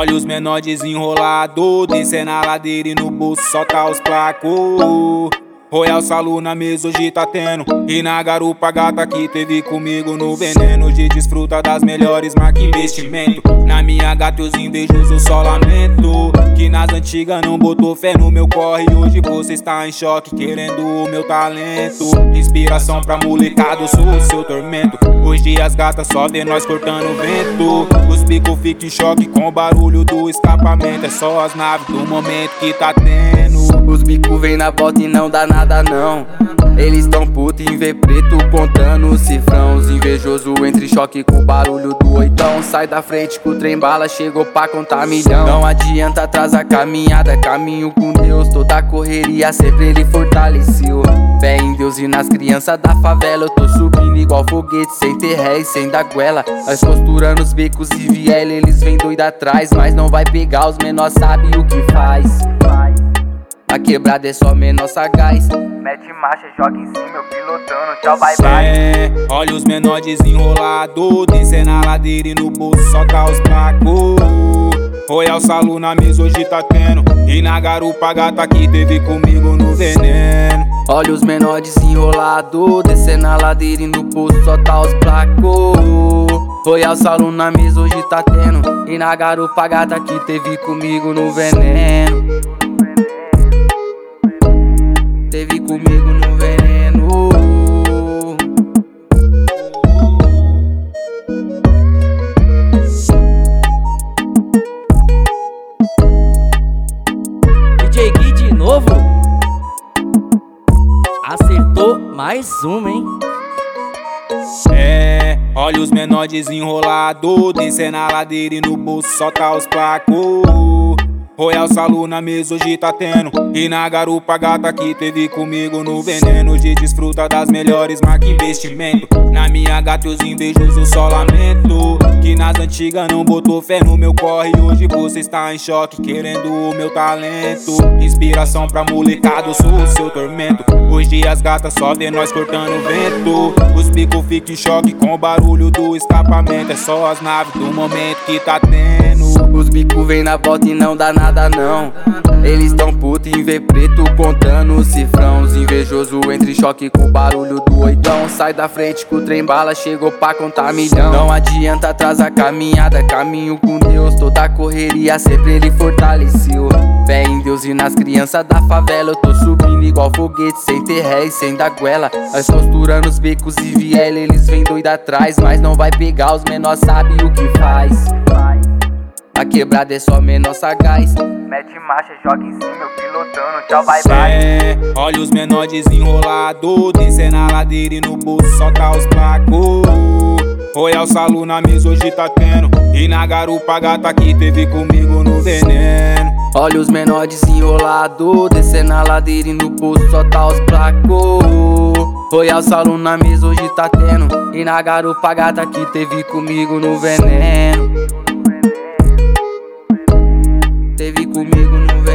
Olha os menor desenrolado, descendo a ladeira e no bolso solta os placos. Royal Salu na mesa hoje tá tendo, e na garupa gata que teve comigo no veneno. Hoje desfruta das melhores marcas investimento. Na minha gata os invejosos só lamento, que nas antigas não botou fé no meu corre. Hoje você está em choque querendo o meu talento. Inspiração pra molecada, eu sou o seu tormento. Hoje as gatas só vê nós cortando o vento. Os picos ficam em choque com o barulho do escapamento. É só as naves do momento que tá tendo. Os bicos vem na volta e não dá nada não. Eles tão puto em ver preto contando o cifrão. Os invejosos entre choque com o barulho do oitão. Sai da frente que o trem bala chegou pra contar milhão. Não adianta atrasar a caminhada, caminho com Deus. Toda a correria sempre ele fortaleceu. Fé em Deus e nas crianças da favela. Eu tô subindo igual foguete, sem ter ré e sem dar goela. Nós costurando os becos e viela, eles vêm doido atrás. Mas não vai pegar, os menor sabe o que faz. A quebrada é só menor sagaz. Mete marcha, joga em cima, eu pilotando, tchau, bye bye. Olha os menor desenrolado, descendo a ladeira e no bolso solta os placos. Royal Salu na mesa hoje tá tendo, e na garupa gata que teve comigo no veneno. Olha os menor desenrolado, descendo a ladeira e no bolso solta os placos. Royal Salu na mesa hoje tá tendo, e na garupa gata que teve comigo no veneno. Teve comigo no veneno. DJ Gui de novo. Acertou mais uma, hein? Olha os menor desenrolado, descendo a ladeira e no bolso solta os placos. Royal Salu na mesa hoje tá tendo, e na garupa gata que teve comigo no veneno. Hoje desfruta das melhores marcas investimento. Na minha gata os invejosos só lamento, que nas antigas não botou fé no meu corre. Hoje você está em choque querendo o meu talento. Inspiração pra molecada, eu sou o seu tormento. Hoje as gatas só vê nós cortando o vento. Os picos ficam em choque com o barulho do escapamento. É só as naves do momento que tá tendo. Os bicos vem na volta e não dá nada não. Eles tão puto em ver preto contando o cifrão. Os invejosos entre choque com o barulho do oitão. Sai da frente que o trem bala chegou pra contar milhão. Não adianta atrasar a caminhada, caminho com Deus. Toda a correria sempre ele fortaleceu. Fé em Deus e nas crianças da favela. Eu tô subindo igual foguete, sem ter ré e sem dar goela. Nós costurando os becos e viela, eles vêm doido atrás. Mas não vai pegar, os menor sabe o que faz. A quebrada é só menor sagaz. Mete marcha, joga em cima, eu pilotando, tchau, bye bye. Olha os menor desenrolado, descendo a ladeira e no bolso solta os placos. Royal Salu na mesa hoje tá tendo, e na garupa gata que teve comigo no veneno. Olha os menor desenrolado, descendo a ladeira e no bolso solta os placos. Royal Salu na mesa hoje tá tendo, e na garupa gata que teve comigo no veneno. Teve comigo no veneno.